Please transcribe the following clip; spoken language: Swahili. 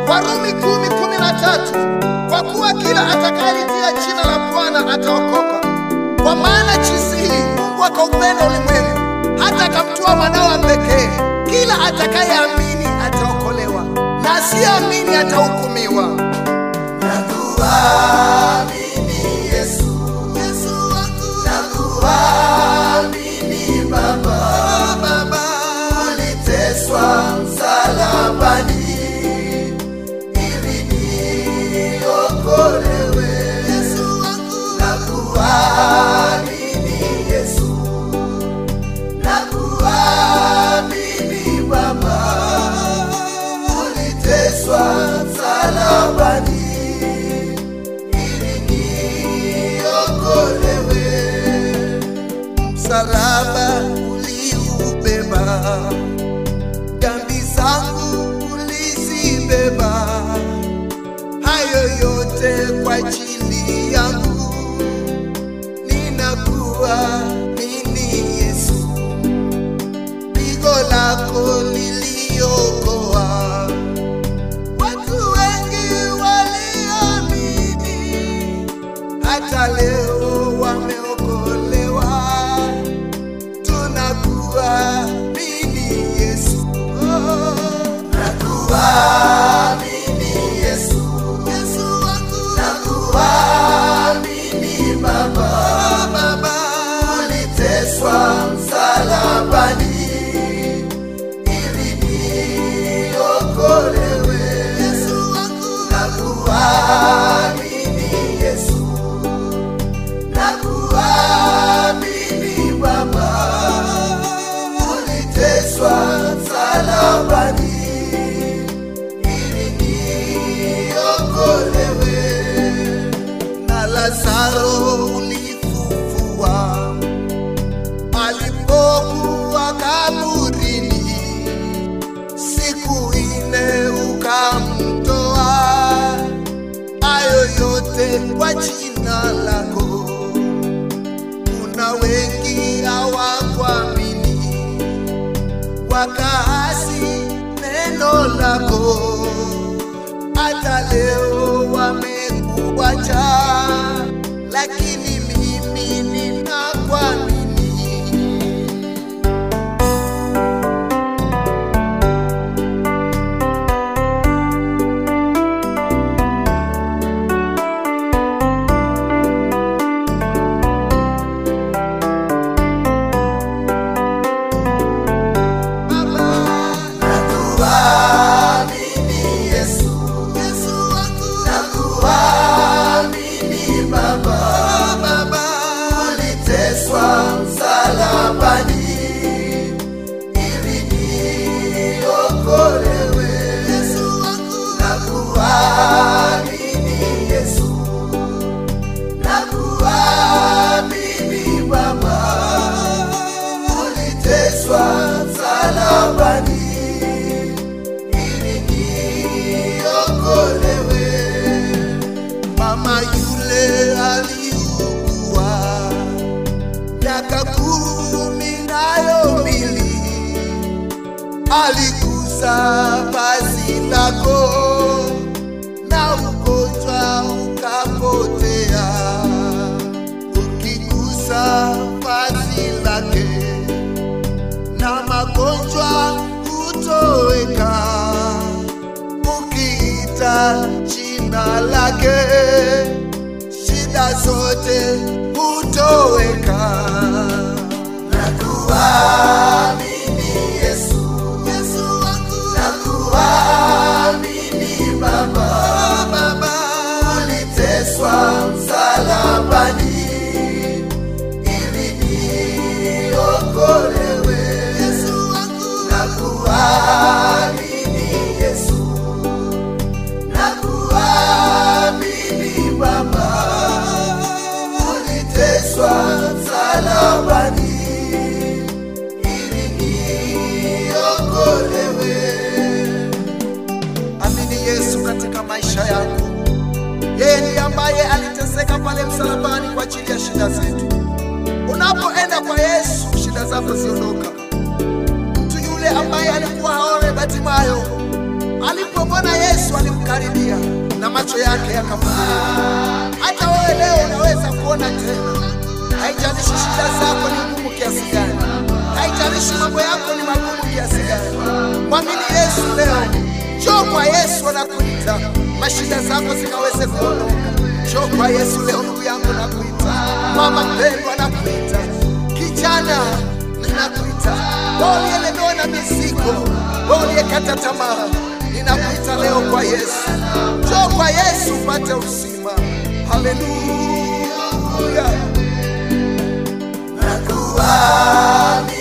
Warumi 10:13, kwa kuwa kila atakayelitia jina la Bwana ataokoka. Kwa maana jinsi hii Mungu akaupenda ulimwengu hata akamtoa mwanawe pekee, kila atakayeamini ataokolewa, na asiyeamini atahukumiwa. Nakuamini Yesu, Yesu wangu, nakuamini Baba, Baba, uliteswa msalabani ili niokolewe. Yesu wangu, nakuamini Yesu, nakuamini Baba, uliteswa msalabani Msalaba uliubeba, dhambi zangu ulizibeba, hayo yote kwa ajili yangu. Ninakuamini Yesu, pigo lako liliokoa watu wengi waliamini, hata leo wameokolewa. Nakuamini Yesu, nakuamini Yesu, Yesu wangu, nakuamini Baba, Baba, uliteswa msalabani ili niokolewe. Yesu wangu, nakuamini Yesu, nakuamini Baba, uliteswa msalabani ili niokolewe. Na Lazaro ulifufua alipokuwa kaburini, siku 4 ukamtoa, hayo yote kwa jina lako. Kuna wengi hawakuamini, wakaasi neno lako, hata leo wamekuacha, lakini mimi ninakuamini. Mama yule aliugua miaka 12, aligusa vazi lako na ugonjwa ukapotea. Ukigusa vazi lake na magonjwa hutoweka, ukiita jina lake shida zote hutoweka. Nakuamini Yesu, Yesu wangu, nakuamini Baba, Baba, uliteswa msalabani ili niokolewe. Yesu wangu, nakuamini Yesu, nakuamini Baba, uliteswa msalabani ili niokolewe. Amini Yesu katika maisha yako. Yeye ndiye ambaye aliteseka pale msalabani kwa ajili ya shida zetu. Unapoenda kwa Yesu, shida zako ziondoka. Mtu yule ambaye alikuwa haone Bartimayo, alipomwona Yesu Yesu alimkaribia na macho yake yakafunguka. Hata wewe leo unaweza kuona tena. Haijalishi shida zako ni ngumu kiasi gani, haijalishi mambo yako ni magumu kiasi gani, mwamini Yesu leo. Njoo kwa Yesu anakuita, mashida zako zikaweze kuondoka. Njoo kwa Yesu leo ndugu yangu, nakuita. Mama mpendwa nakuita. Kijana ninakuita. Wewe uliyelemewa na mizigo, wewe uliyekata tamaa, ninakuita leo kwa Yesu. Njoo kwa Yesu upate uzima. Haleluya. Nakuamini